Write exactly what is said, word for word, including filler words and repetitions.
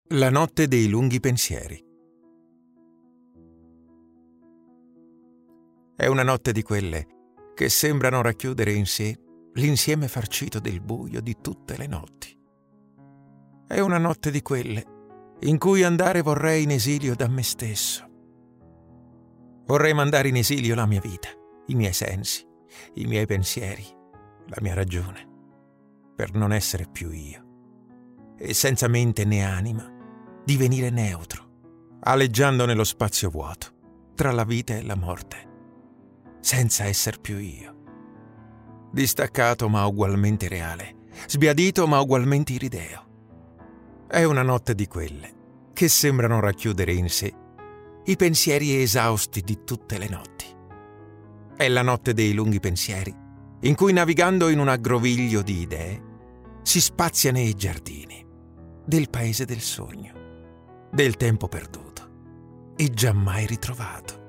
La notte dei lunghi pensieri. È una notte di quelle che sembrano racchiudere in sé l'insieme farcito del buio di tutte le notti. È una notte di quelle in cui andare vorrei in esilio da me stesso. Vorrei mandare in esilio la mia vita, i miei sensi, i miei pensieri, la mia ragione, per non essere più io, e senza mente né anima divenire neutro, aleggiando nello spazio vuoto, tra la vita e la morte, senza esser più io. Distaccato ma ugualmente reale, sbiadito ma ugualmente irideo. È una notte di quelle che sembrano racchiudere in sé i pensieri esausti di tutte le notti. È la notte dei lunghi pensieri, in cui navigando in un aggroviglio di idee si spazia nei giardini del paese del sogno, del tempo perduto e giammai ritrovato.